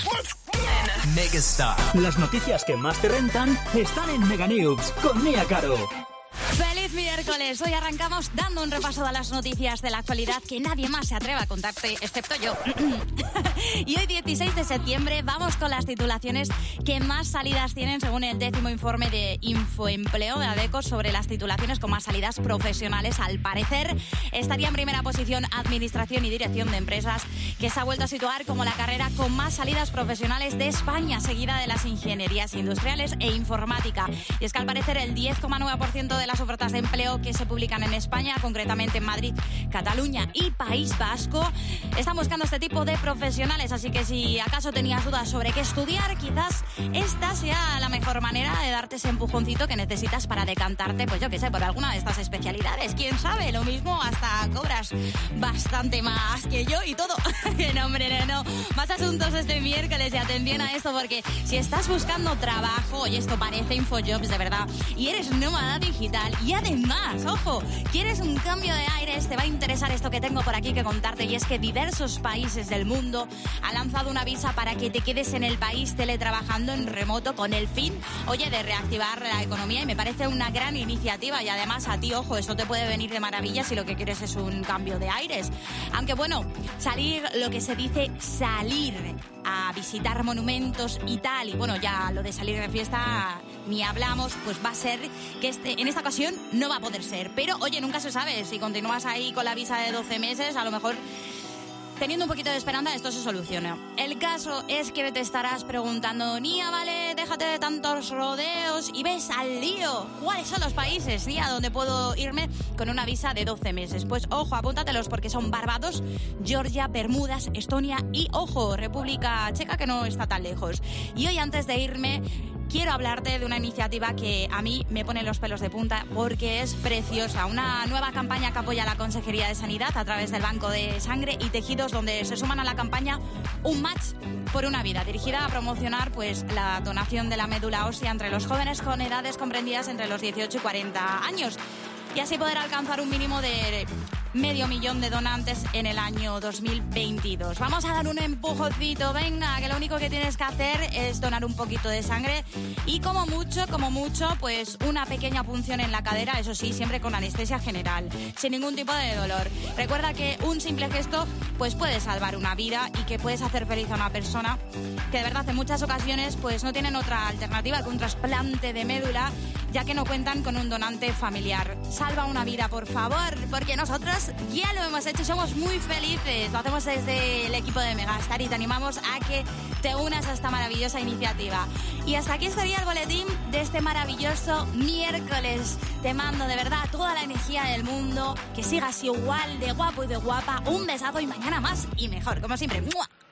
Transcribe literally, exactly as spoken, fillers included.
Megastar. Las noticias que más te rentan están en Mega News con Mía Caro. ¡Feliz miércoles! Hoy arrancamos dando un repaso a las noticias de la actualidad que nadie más se atreve a contarte, excepto yo. Y hoy, dieciséis de septiembre, vamos con las titulaciones que más salidas tienen según el décimo informe de Infoempleo de ADECO sobre las titulaciones con más salidas profesionales. Al parecer, estaría en primera posición Administración y Dirección de Empresas, que se ha vuelto a situar como la carrera con más salidas profesionales de España, seguida de las ingenierías industriales e informática. Y es que al parecer el diez coma nueve por ciento de las ofertas de empleo que se publican en España, concretamente en Madrid, Cataluña y País Vasco, están buscando este tipo de profesionales. Así que si acaso tenías dudas sobre qué estudiar, quizás esta sea la mejor manera de darte ese empujoncito que necesitas para decantarte, pues yo qué sé, por alguna de estas especialidades. Quién sabe, lo mismo hasta cobras bastante más que yo y todo. No, hombre, no, no. Más asuntos este miércoles y atención a esto, porque si estás buscando trabajo, y esto parece Infojobs de verdad, y eres nómada digital, y además, ojo, quieres un cambio de aires, te va a interesar esto que tengo por aquí que contarte, y es que diversos países del mundo han lanzado una visa para que te quedes en el país teletrabajando en remoto con el fin, oye, de reactivar la economía, y me parece una gran iniciativa. Y además a ti, ojo, esto te puede venir de maravilla si lo que quieres es un cambio de aires. Aunque bueno, salir, lo que se dice salir a visitar monumentos y tal, y bueno, ya lo de salir de fiesta ni hablamos, pues va a ser que este, en esta ocasión no va a poder ser. Pero oye, nunca se sabe, si continúas ahí con la visa de doce meses, a lo mejor teniendo un poquito de esperanza esto se soluciona. El caso es que te estarás preguntando, Nia, vale, déjate de tantos rodeos y ves al lío. ¿Cuáles son los países, Nia, donde puedo irme con una visa de doce meses? Pues ojo, apúntatelos, porque son Barbados, Georgia, Bermudas, Estonia y, ojo, República Checa, que no está tan lejos. Y hoy, antes de irme, quiero hablarte de una iniciativa que a mí me pone los pelos de punta porque es preciosa. Una nueva campaña que apoya la Consejería de Sanidad a través del Banco de Sangre y Tejidos, donde se suman a la campaña Un Match por una Vida, dirigida a promocionar pues la donación de la médula ósea entre los jóvenes con edades comprendidas entre los dieciocho y cuarenta años. Y así poder alcanzar un mínimo de medio millón de donantes en el año dos mil veintidós. Vamos a dar un empujoncito, venga, que lo único que tienes que hacer es donar un poquito de sangre y como mucho, como mucho, pues una pequeña punción en la cadera, eso sí, siempre con anestesia general, sin ningún tipo de dolor. Recuerda que un simple gesto pues puede salvar una vida y que puedes hacer feliz a una persona que de verdad en muchas ocasiones pues no tienen otra alternativa que un trasplante de médula, ya que no cuentan con un donante familiar. Salva una vida, por favor, porque nosotros ya lo hemos hecho y somos muy felices. Lo hacemos desde el equipo de Megastar y te animamos a que te unas a esta maravillosa iniciativa. Y hasta aquí estaría el boletín de este maravilloso miércoles. Te mando de verdad toda la energía del mundo, que sigas igual de guapo y de guapa. Un besazo y mañana más y mejor, como siempre. ¡Mua!